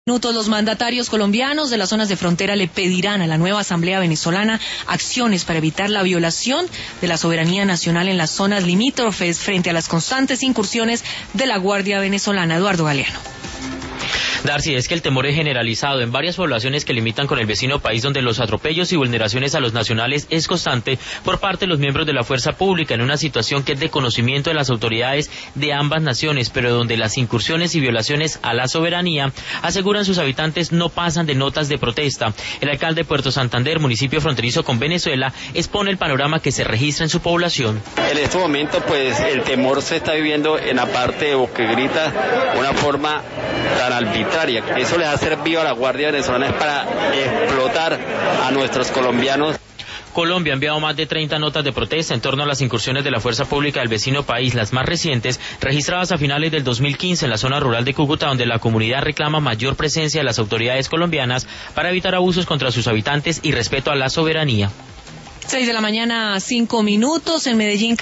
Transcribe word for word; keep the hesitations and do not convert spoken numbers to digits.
Minutos, los mandatarios colombianos de las zonas de frontera le pedirán a la nueva Asamblea venezolana acciones para evitar la violación de la soberanía nacional en las zonas limítrofes frente a las constantes incursiones de la Guardia Venezolana. Eduardo Galeano. Darcy, es que el temor es generalizado en varias poblaciones que limitan con el vecino país, donde los atropellos y vulneraciones a los nacionales es constante por parte de los miembros de la fuerza pública, en una situación que es de conocimiento de las autoridades de ambas naciones, pero donde las incursiones y violaciones a la soberanía, aseguran sus habitantes, no pasan de notas de protesta. El alcalde de Puerto Santander, municipio fronterizo con Venezuela, expone el panorama que se registra en su población. En este momento, pues, el temor se está viviendo en la parte de Boquegrita, una forma tan arbitraria. Eso les ha servido a la Guardia Venezolana para explotar a nuestros colombianos. Colombia ha enviado más de treinta notas de protesta en torno a las incursiones de la fuerza pública del vecino país, las más recientes, registradas a finales del dos mil quince en la zona rural de Cúcuta, donde la comunidad reclama mayor presencia de las autoridades colombianas para evitar abusos contra sus habitantes y respeto a la soberanía. Seis de la mañana, cinco minutos, en Medellín.